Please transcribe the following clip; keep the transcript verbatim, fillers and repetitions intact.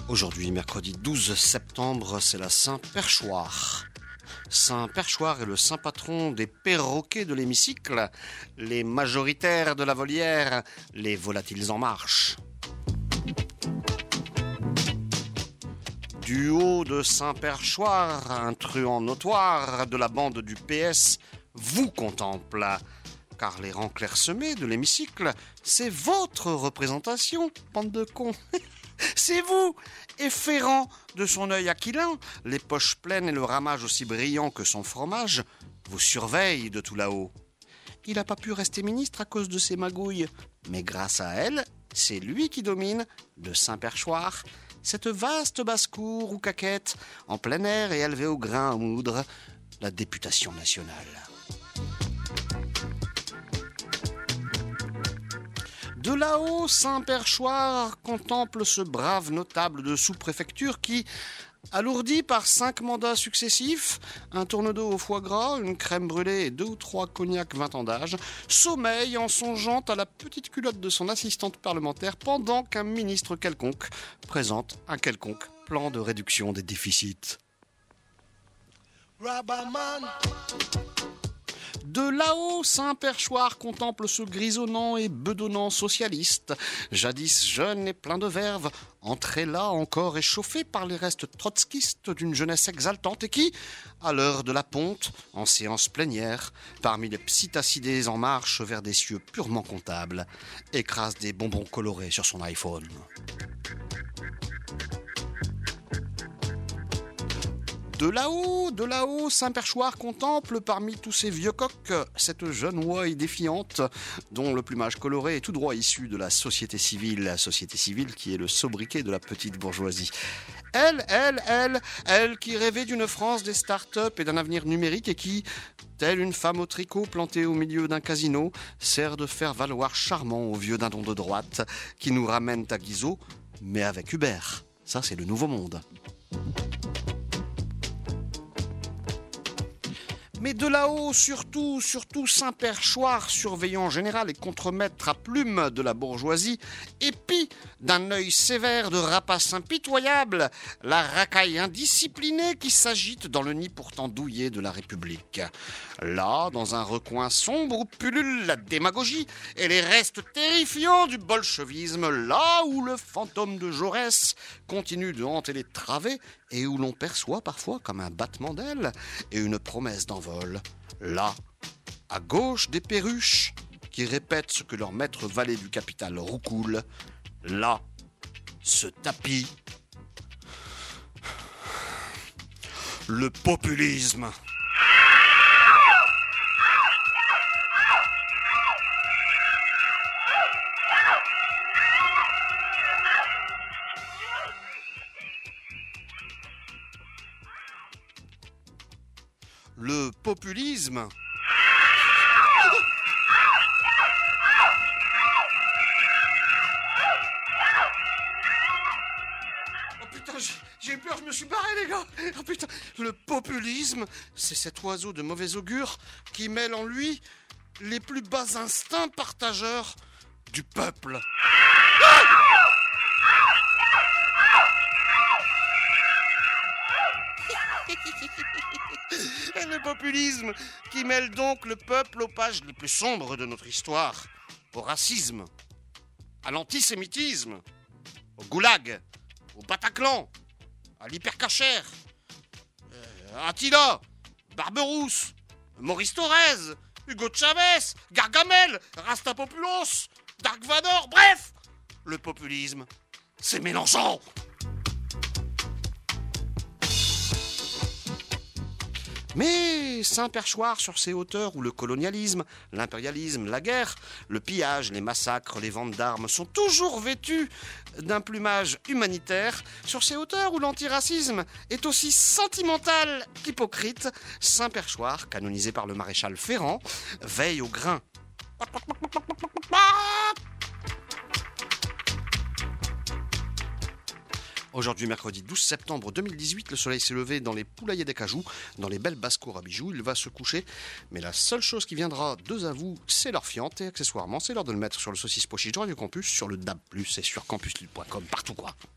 Aujourd'hui, mercredi douze septembre, c'est la Saint-Perchoir. Saint-Perchoir est le saint patron des perroquets de l'hémicycle, les majoritaires de la volière, les volatiles en marche. Du haut de Saint-Perchoir, un truand notoire de la bande du P S vous contemple. Car les rangs clairsemés de l'hémicycle, c'est votre représentation, bande de cons. C'est vous, efférant de son œil aquilin, les poches pleines et le ramage aussi brillant que son fromage, vous surveille de tout là-haut. Il n'a pas pu rester ministre à cause de ses magouilles, mais grâce à elle, c'est lui qui domine, de Saint-Perchoir, cette vaste basse-cour ou caquette, en plein air et élevée au grain à moudre, la députation nationale. De là-haut, Saint-Perchoir contemple ce brave notable de sous-préfecture qui, alourdi par cinq mandats successifs, un tourne d'eau au foie gras, une crème brûlée et deux ou trois cognacs vingt ans d'âge, sommeille en songeant à la petite culotte de son assistante parlementaire pendant qu'un ministre quelconque présente un quelconque plan de réduction des déficits. Rabaman. De là-haut, Saint-Perchoir contemple ce grisonnant et bedonnant socialiste, jadis jeune et plein de verve, entré là encore échauffé par les restes trotskistes d'une jeunesse exaltante et qui, à l'heure de la ponte, en séance plénière, parmi les psittacidés en marche vers des cieux purement comptables, écrase des bonbons colorés sur son iPhone. De là-haut, de là-haut, Saint-Perchoir contemple parmi tous ces vieux coqs cette jeune ouaille défiante dont le plumage coloré est tout droit issu de la société civile, la société civile qui est le sobriquet de la petite bourgeoisie. Elle, elle, elle, elle qui rêvait d'une France des start-up et d'un avenir numérique et qui, telle une femme au tricot plantée au milieu d'un casino, sert de faire valoir charmant aux vieux dindons de droite qui nous ramènent à Guizot, mais avec Uber. Ça, c'est le nouveau monde. Mais de là-haut, surtout, surtout Saint-Perchoir, surveillant général et contremaître à plume de la bourgeoisie, épie d'un œil sévère de rapace impitoyable, la racaille indisciplinée qui s'agite dans le nid pourtant douillet de la République. Là, dans un recoin sombre où pullule la démagogie et les restes terrifiants du bolchevisme, là où le fantôme de Jaurès continue de hanter les travées et où l'on perçoit parfois comme un battement d'ailes et une promesse d'envol. Là, à gauche des perruches qui répètent ce que leur maître valet du capital roucoule. Là, ce tapis. Le populisme. Le populisme. Oh putain, j'ai, j'ai eu peur, je me suis barré les gars. Oh putain, le populisme, c'est cet oiseau de mauvais augure qui mêle en lui les plus bas instincts partageurs du peuple. Et le populisme qui mêle donc le peuple aux pages les plus sombres de notre histoire, au racisme, à l'antisémitisme, au goulag, au Bataclan, à l'hypercachère, euh, Attila, Barberousse, Maurice Thorez, Hugo Chavez, Gargamel, Rastapopoulos, Dark Vador, bref, le populisme, c'est Mélenchon. Mais Saint-Perchoir, sur ces hauteurs où le colonialisme, l'impérialisme, la guerre, le pillage, les massacres, les ventes d'armes sont toujours vêtus d'un plumage humanitaire, sur ces hauteurs où l'antiracisme est aussi sentimental qu'hypocrite, Saint-Perchoir, canonisé par le maréchal Ferrand, veille au grain. Aujourd'hui, mercredi douze septembre deux mille dix-huit, le soleil s'est levé dans les poulaillers des Cajous, dans les belles basses-cours à bijoux. Il va se coucher, mais la seule chose qui viendra d'eux à vous, c'est leur fiente. Et accessoirement, c'est l'heure de le mettre sur le saucisse pochis de Radio Campus, sur le D A B plus, et sur campus lille point com, partout quoi.